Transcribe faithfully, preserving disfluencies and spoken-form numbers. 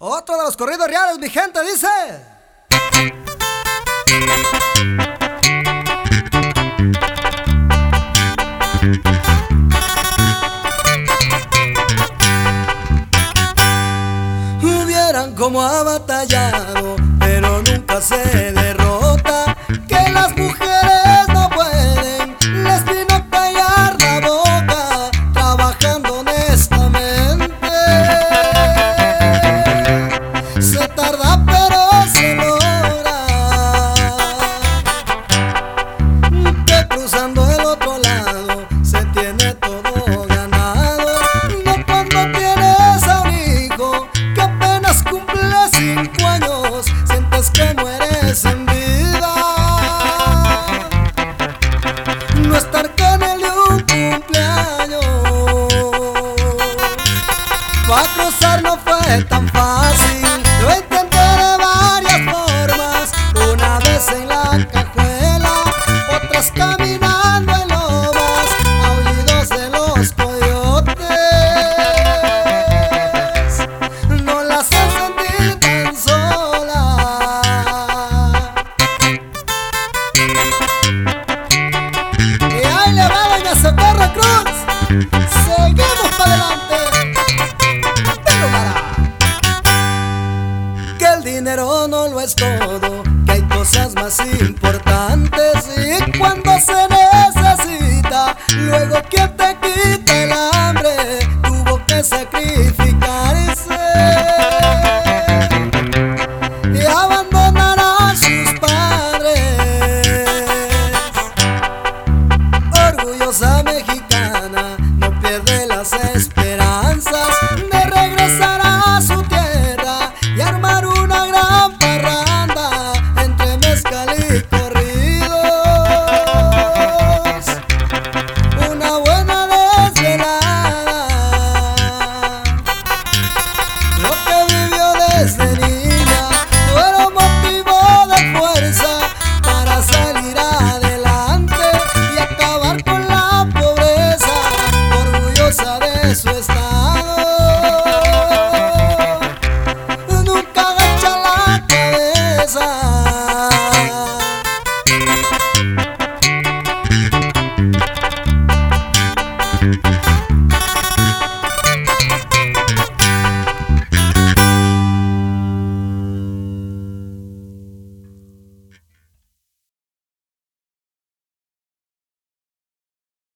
Otro de los corridos reales, mi gente, dice. Vieran cómo ha batallado, pero nunca se derrota, que las mujeres no pueden, les vino a callar la boca, trabajando honestamente. Se tarda pero se logra, que cruzando el otro lado se tiene todo ganado. No cuando tienes a un hijo que apenas cumple cinco años, sientes que mueres en vida. No estar con él de un cumpleaños, pa' cruzar no fue tan fácil. Lo intenté de varias formas, una vez en la cajuela, otras caminando en lomas, aullidos de los coyotes. No la hacen sentir tan sola. Y ahí le va doña Socorro Cruz. Seguimos para adelante. Pero para que el dinero no lo es todo, que hay cosas más importantes, y cuando se necesita, luego quien te quita el hambre tuvo que sacrificarse y abandonar a sus padres. Orgullosa mexicana no pierde las esperanzas de regresar a su tierra y armar una gran parranda entre mezcal y corridos. Una buena desvelada, lo que vivió desde niña fueron motivo de fuerza para salir adelante y acabar con la pobreza, orgullosa de su estado. Nunca agacha la cabeza.